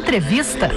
Entrevista.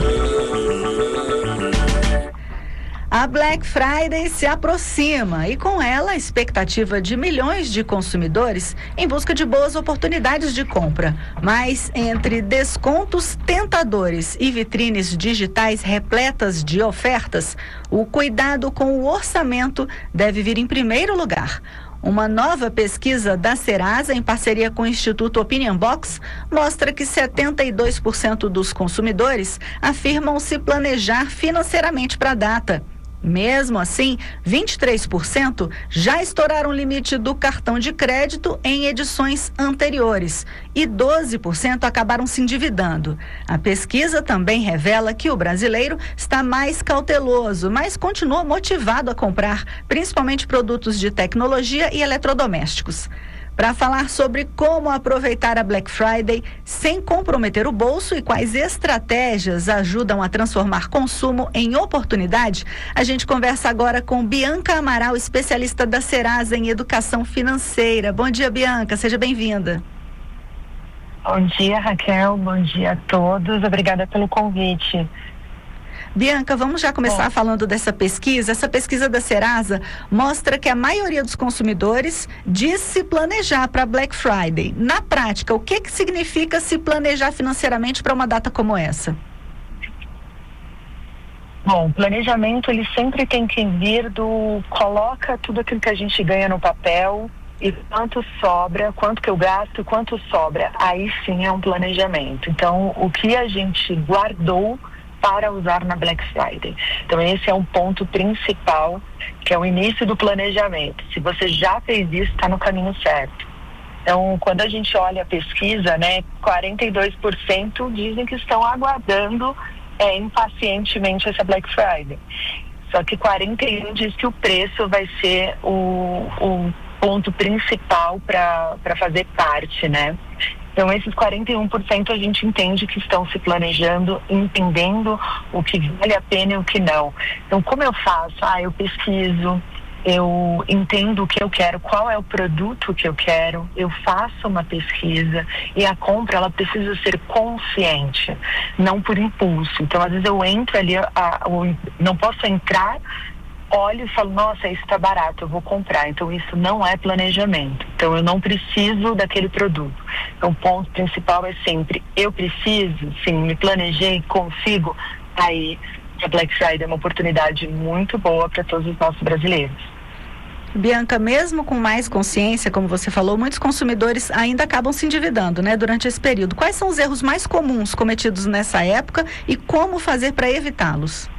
A Black Friday se aproxima e com ela a expectativa de milhões de consumidores em busca de boas oportunidades de compra. Mas entre descontos tentadores e vitrines digitais repletas de ofertas, o cuidado com o orçamento deve vir em primeiro lugar. Uma nova pesquisa da Serasa, em parceria com o Instituto Opinion Box, mostra que 72% dos consumidores afirmam se planejar financeiramente para a data. Mesmo assim, 23% já estouraram o limite do cartão de crédito em edições anteriores e 12% acabaram se endividando. A pesquisa também revela que o brasileiro está mais cauteloso, mas continua motivado a comprar, principalmente produtos de tecnologia e eletrodomésticos. Para falar sobre como aproveitar a Black Friday sem comprometer o bolso e quais estratégias ajudam a transformar consumo em oportunidade, a gente conversa agora com Bianca Amaral, especialista da Serasa em educação financeira. Bom dia, Bianca, seja bem-vinda. Bom dia, Raquel, bom dia a todos, obrigada pelo convite. Bianca, vamos já começar falando dessa pesquisa. Essa pesquisa da Serasa mostra que a maioria dos consumidores diz se planejar para Black Friday. Na prática, o que significa se planejar financeiramente para uma data como essa? Bom, o planejamento ele sempre tem que vir coloca tudo aquilo que a gente ganha no papel e quanto sobra, quanto que eu gasto, quanto sobra. Aí sim é um planejamento. Então, o que a gente guardou para usar na Black Friday. Então esse é um ponto principal, que é o início do planejamento. Se você já fez isso, está no caminho certo. Então, quando a gente olha a pesquisa, 42% dizem que estão aguardando impacientemente essa Black Friday. Só que 41% diz que o preço vai ser o ponto principal para fazer parte, Então, esses 41% a gente entende que estão se planejando, entendendo o que vale a pena e o que não. Então, como eu faço? Eu pesquiso, eu entendo o que eu quero, qual é o produto que eu quero, eu faço uma pesquisa e a compra, ela precisa ser consciente, não por impulso. Então, às vezes eu entro ali, não posso entrar, olho e falo, nossa, isso está barato, eu vou comprar. Então isso não é planejamento. Então eu não preciso daquele produto. Então o ponto principal é sempre, eu preciso, sim, me planejei, consigo. Aí a Black Friday é uma oportunidade muito boa para todos os nossos brasileiros. Bianca, mesmo com mais consciência, como você falou, muitos consumidores ainda acabam se endividando, durante esse período. Quais são os erros mais comuns cometidos nessa época e como fazer para evitá-los?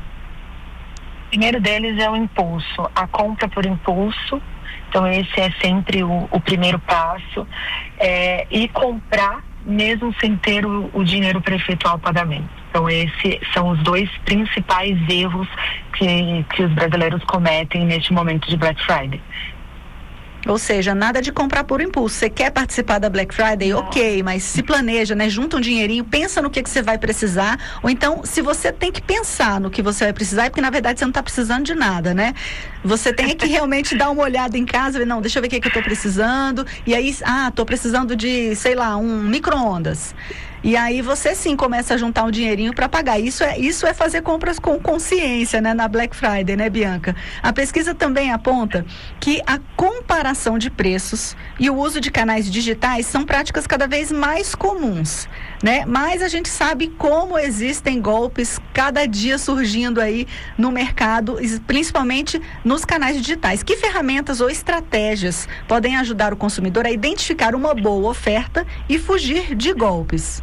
O primeiro deles é o impulso, a compra por impulso. Então esse é sempre o primeiro passo, e comprar mesmo sem ter o dinheiro para efetuar o pagamento. Então esses são os dois principais erros que os brasileiros cometem neste momento de Black Friday. Ou seja, nada de comprar por impulso. Você quer participar da Black Friday? Ok, mas se planeja, junta um dinheirinho, pensa no que você vai precisar. Ou então, se você tem que pensar no que você vai precisar, é porque na verdade você não está precisando de nada, Você tem que realmente dar uma olhada em casa, não, deixa eu ver o que eu estou precisando. E aí, estou precisando de, um micro-ondas. E aí você sim começa a juntar um dinheirinho para pagar. Isso é fazer compras com consciência, na Black Friday, Bianca? A pesquisa também aponta que a comparação de preços e o uso de canais digitais são práticas cada vez mais comuns, Mas a gente sabe como existem golpes cada dia surgindo aí no mercado, principalmente nos canais digitais. Que ferramentas ou estratégias podem ajudar o consumidor a identificar uma boa oferta e fugir de golpes?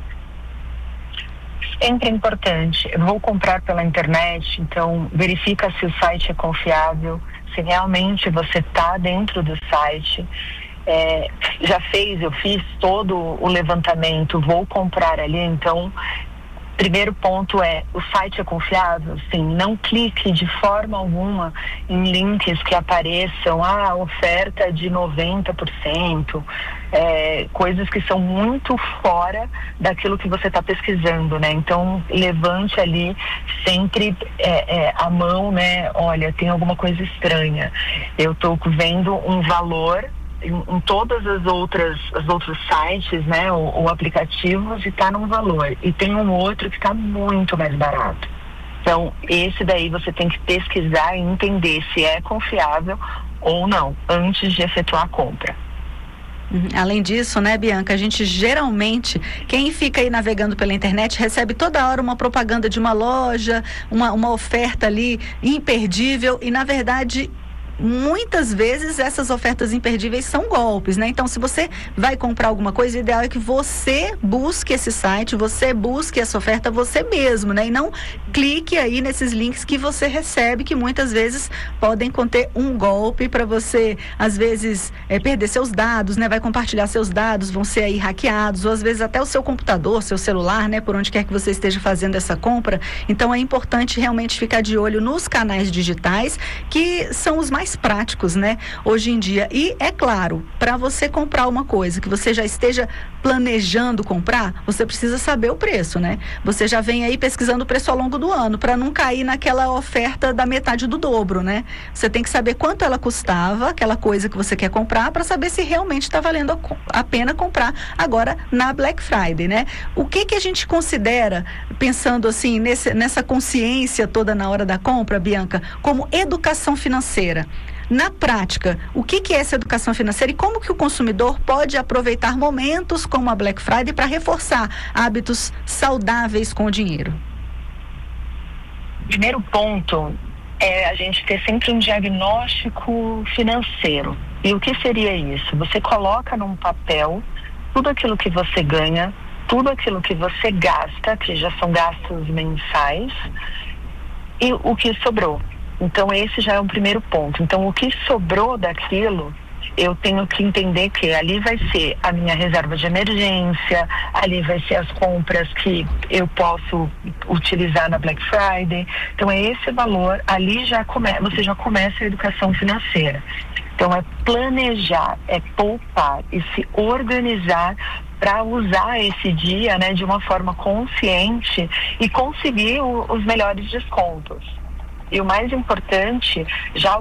Sempre é importante. Eu vou comprar pela internet, então verifica se o site é confiável, se realmente você está dentro do site. Eu fiz todo o levantamento, vou comprar ali, então primeiro ponto o site é confiável? Sim, não clique de forma alguma em links que apareçam, oferta de 90%, coisas que são muito fora daquilo que você está pesquisando, Então, levante ali sempre a mão, olha, tem alguma coisa estranha. Eu estou vendo um valor em todas os outros sites, né, ou aplicativos, e está num valor. E tem um outro que está muito mais barato. Então, esse daí você tem que pesquisar e entender se é confiável ou não, antes de efetuar a compra. Além disso, né, Bianca, a gente geralmente, quem fica aí navegando pela internet, recebe toda hora uma propaganda de uma loja, uma oferta ali imperdível, e na verdade muitas vezes essas ofertas imperdíveis são golpes, né? Então, se você vai comprar alguma coisa, o ideal é que você busque esse site, você busque essa oferta você mesmo, né? E não clique aí nesses links que você recebe, que muitas vezes podem conter um golpe para você, às vezes, perder seus dados, né? Vai compartilhar seus dados, vão ser aí hackeados, ou às vezes até o seu computador, seu celular, né? Por onde quer que você esteja fazendo essa compra. Então, é importante realmente ficar de olho nos canais digitais, que são os mais práticos, né, hoje em dia. E é claro, para você comprar uma coisa que você já esteja planejando comprar, você precisa saber o preço, né? Você já vem aí pesquisando o preço ao longo do ano, para não cair naquela oferta da metade do dobro, né? Você tem que saber quanto ela custava, aquela coisa que você quer comprar, para saber se realmente está valendo a pena comprar agora na Black Friday, né? O que a gente considera, pensando assim, nessa consciência toda na hora da compra, Bianca, como educação financeira? Na prática, o que é essa educação financeira e como que o consumidor pode aproveitar momentos como a Black Friday para reforçar hábitos saudáveis com o dinheiro? Primeiro ponto é a gente ter sempre um diagnóstico financeiro. E o que seria isso? Você coloca num papel tudo aquilo que você ganha, tudo aquilo que você gasta, que já são gastos mensais, e o que sobrou. Então, esse já é um primeiro ponto. Então, o que sobrou daquilo, eu tenho que entender que ali vai ser a minha reserva de emergência, ali vai ser as compras que eu posso utilizar na Black Friday. Então, é esse valor, ali você já começa a educação financeira. Então, é planejar, é poupar e se organizar para usar esse dia, né, de uma forma consciente e conseguir os melhores descontos. E o mais importante, já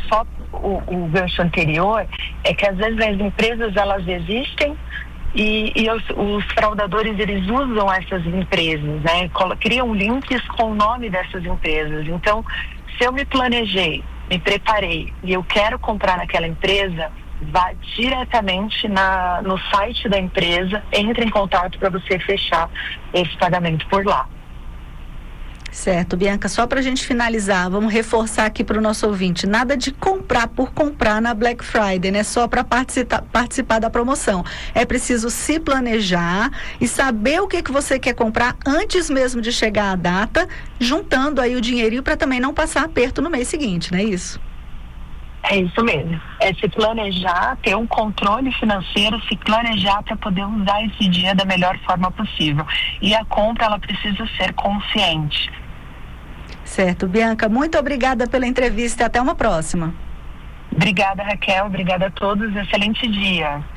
o gancho anterior, é que às vezes as empresas, elas existem e os fraudadores, eles usam essas empresas, né? Criam links com o nome dessas empresas. Então, se eu me planejei, me preparei e eu quero comprar naquela empresa, vá diretamente no site da empresa, entre em contato para você fechar esse pagamento por lá. Certo, Bianca, só para a gente finalizar, vamos reforçar aqui para o nosso ouvinte, nada de comprar por comprar na Black Friday, né? Só para participar da promoção. É preciso se planejar e saber o que você quer comprar antes mesmo de chegar a data, juntando aí o dinheirinho para também não passar aperto no mês seguinte, não é isso? É isso mesmo, é se planejar, ter um controle financeiro, se planejar para poder usar esse dia da melhor forma possível. E a compra, ela precisa ser consciente. Certo, Bianca, muito obrigada pela entrevista e até uma próxima. Obrigada, Raquel, obrigada a todos, excelente dia.